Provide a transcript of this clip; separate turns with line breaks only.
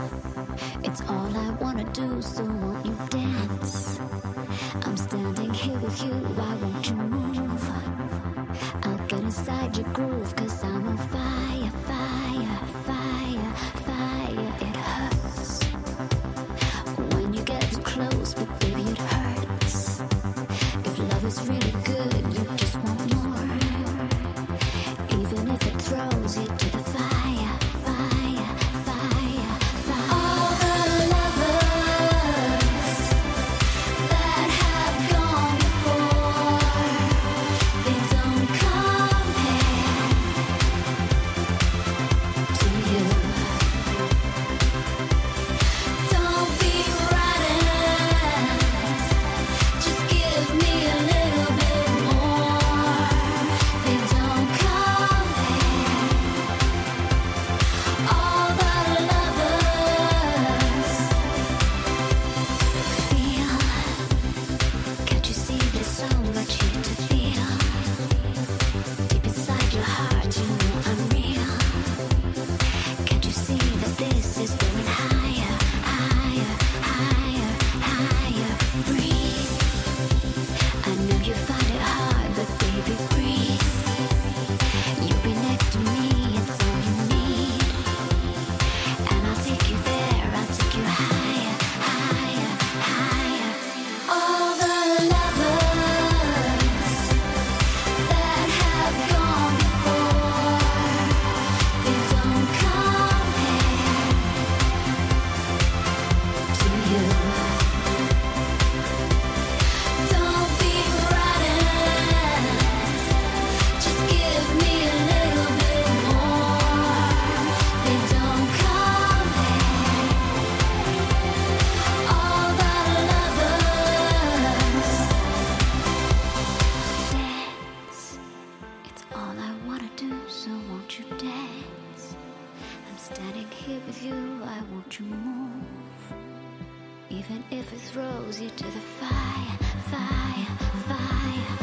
It's all I wanna do, so won't you dance? I'm standing here with you, why won't you move? I'll get inside your groove, 'cause I'm on fire, fire, fire, fire. It hurts when you get too close, but baby it hurts. If love is really good, you just want more. Even if it throws you to the fire, fire, fire, fire. All the lovers that have gone before, they don't compare to you. Don't be frightened, just give me a little bit more. They don't compare. All the lovers feel. Can't you see there's so much here to feel? Deep inside your heart, you know I'm real. Can't you see that this is going higher, higher, higher, higher? Breathe. I know you find it hard, but baby, breathe. You'll be next to me, it's all you need. And I'll take you there, I'll take you higher, higher, higher. All the lovers that have gone before, they don't compare to you. Don't be frightened, just give me a little bit more. They don't compare. All the lovers dance. It's all I wanna do, so won't you dance? I'm standing here with you, why won't you move? Even if it throws you to the fire, fire, fire,